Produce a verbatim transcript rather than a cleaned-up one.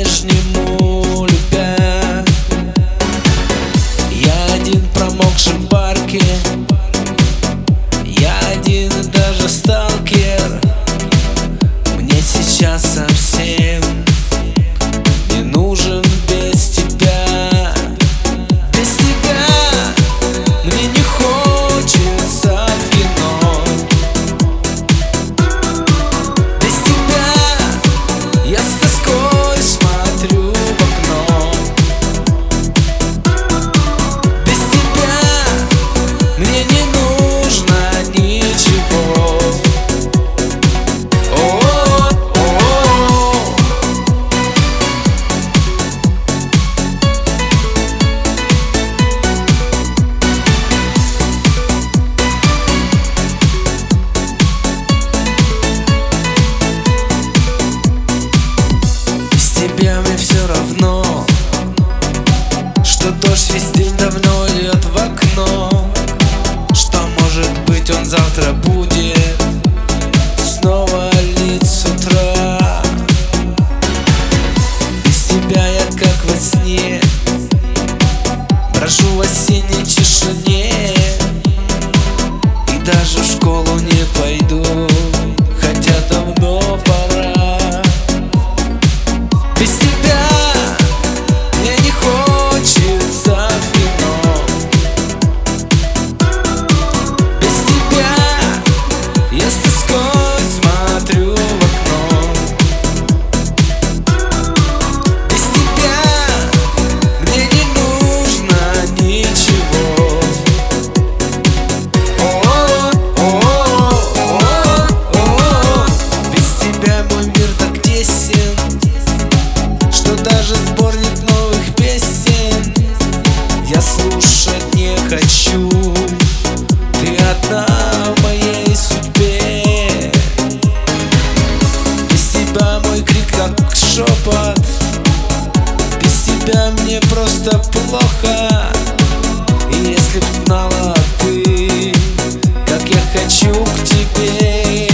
по-прежнему любя. Я один в промокшем парке, я один и даже сталкер. Мне сейчас совсем не нужен без тебя. Без тебя мне не хочется в кино. Без тебя я с тоской смотрю в окно. Без тебя мне не нужно ничего. Тебе мне все равно, что дождь весь день давно льет в окно. Что может быть он завтра будет снова лить с утра. Без тебя я как во сне брожу в осенней тишине. И даже в школу не пойду, хотя давно пора. Без тебя мне не хочется в кино. Без тебя я с тоской смотрю в окно. Без тебя мне не нужно ничего. О-о-о-о-о-о. Без тебя мой мир так тесен, даже сборник новых песен я слушать не хочу. Ты одна в моей судьбе. Без тебя мой крик как шепот. Без тебя мне просто плохо. И если б знала ты, как я хочу к тебе.